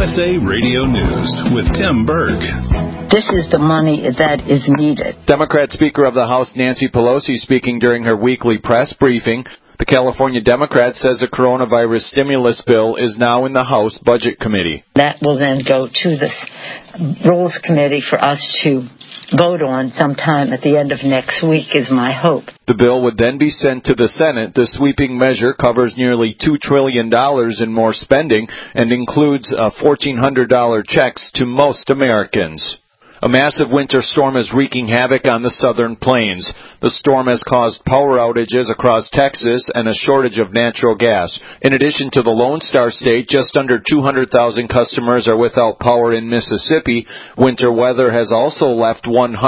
USA Radio News with Tim Berg. This is the money that is needed. Democrat Speaker of the House Nancy Pelosi speaking during her weekly press briefing. The California Democrat says a coronavirus stimulus bill is now in the House Budget Committee. That will then go to the Rules Committee for us to vote on sometime at the end of next week is my hope. The bill would then be sent to the Senate. The sweeping measure covers nearly $2 trillion in more spending and includes $1,400 checks to most Americans. A massive winter storm is wreaking havoc on the southern plains. The storm has caused power outages across Texas and a shortage of natural gas. In addition to the Lone Star State, just under 200,000 customers are without power in Mississippi. Winter weather has also left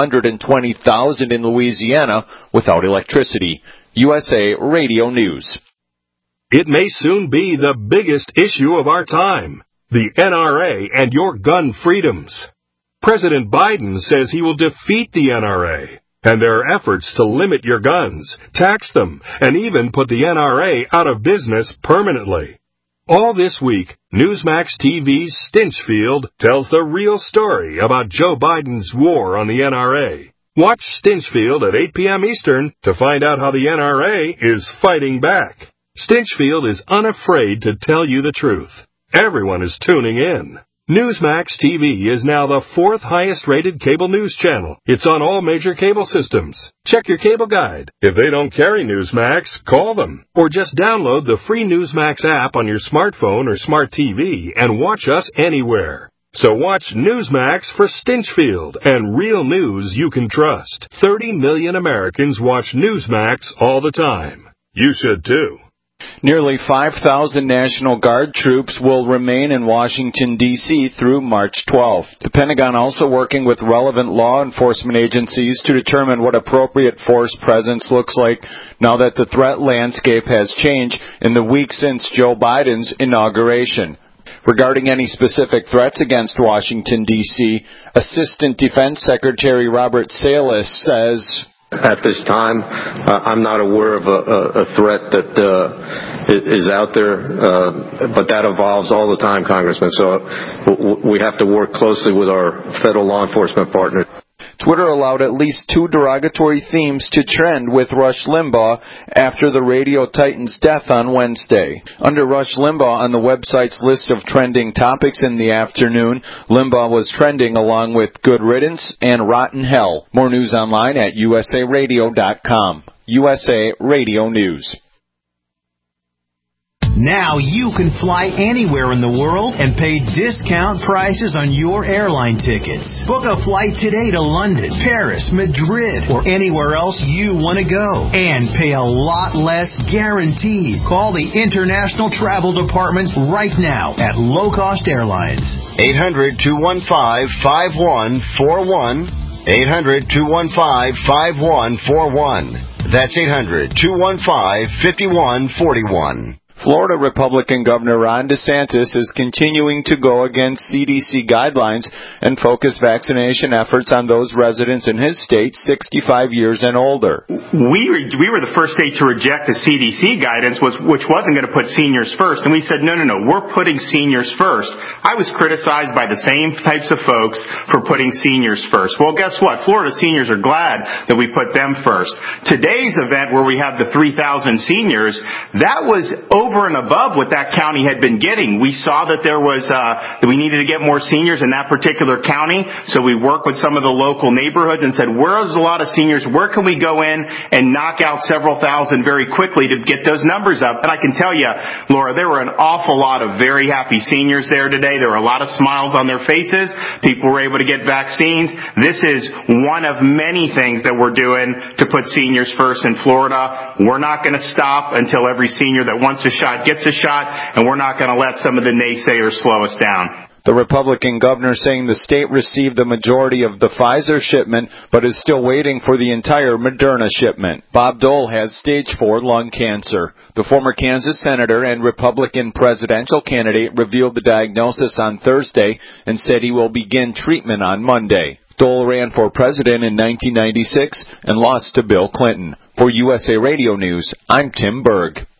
120,000 in Louisiana without electricity. USA Radio News. It may soon be the biggest issue of our time, the NRA and your gun freedoms. President Biden says he will defeat the NRA and their efforts to limit your guns, tax them, and even put the NRA out of business permanently. All this week, Newsmax TV's Stinchfield tells the real story about Joe Biden's war on the NRA. Watch Stinchfield at 8 p.m. Eastern to find out how the NRA is fighting back. Stinchfield is unafraid to tell you the truth. Everyone is tuning in. Newsmax TV is now the 4th highest-rated cable news channel. It's on all major cable systems. Check your cable guide. If they don't carry Newsmax, call them. Or just download the free Newsmax app on your smartphone or smart TV and watch us anywhere. So watch Newsmax for Stinchfield and real news you can trust. 30 million Americans watch Newsmax all the time. You should too. Nearly 5,000 National Guard troops will remain in Washington, D.C. through March 12th. The Pentagon also working with relevant law enforcement agencies to determine what appropriate force presence looks like now that the threat landscape has changed in the week since Joe Biden's inauguration. Regarding any specific threats against Washington, D.C., Assistant Defense Secretary Robert Salas says, "At this time, I'm not aware of a threat that is out there, but that evolves all the time, Congressman. So we have to work closely with our federal law enforcement partners." Twitter allowed at least 2 derogatory themes to trend with Rush Limbaugh after the radio titan's death on Wednesday. Under Rush Limbaugh on the website's list of trending topics in the afternoon, Limbaugh was trending along with Good Riddance and Rotten Hell. More news online at usaradio.com. USA Radio News. Now you can fly anywhere in the world and pay discount prices on your airline tickets. Book a flight today to London, Paris, Madrid, or anywhere else you want to go. And pay a lot less guaranteed. Call the International Travel Department right now at Low Cost Airlines. 800-215-5141. 800-215-5141. That's 800-215-5141. Florida Republican Governor Ron DeSantis is continuing to go against CDC guidelines and focus vaccination efforts on those residents in his state 65 years and older. We were the first state to reject the CDC guidance, which wasn't going to put seniors first. And we said, no, we're putting seniors first. I was criticized by the same types of folks for putting seniors first. Well, guess what? Florida seniors are glad that we put them first. Today's event where we have the 3,000 seniors, that was over and above what that county had been getting. We saw that there was that we needed to get more seniors in that particular county, so we worked with some of the local neighborhoods and said, where's a lot of seniors? Where can we go in and knock out several thousand very quickly to get those numbers up? And I can tell you, Laura, there were an awful lot of very happy seniors there today. There were a lot of smiles on their faces. People were able to get vaccines. This is one of many things that we're doing to put seniors first in Florida. We're not going to stop until every senior that wants a shot gets a shot, and we're not going to let some of the naysayers slow us down. The Republican governor saying the state received the majority of the Pfizer shipment, but is still waiting for the entire Moderna shipment. Bob Dole has stage 4 lung cancer. The former Kansas senator and Republican presidential candidate revealed the diagnosis on Thursday and said he will begin treatment on Monday. Dole ran for president in 1996 and lost to Bill Clinton. For USA Radio News, I'm Tim Berg.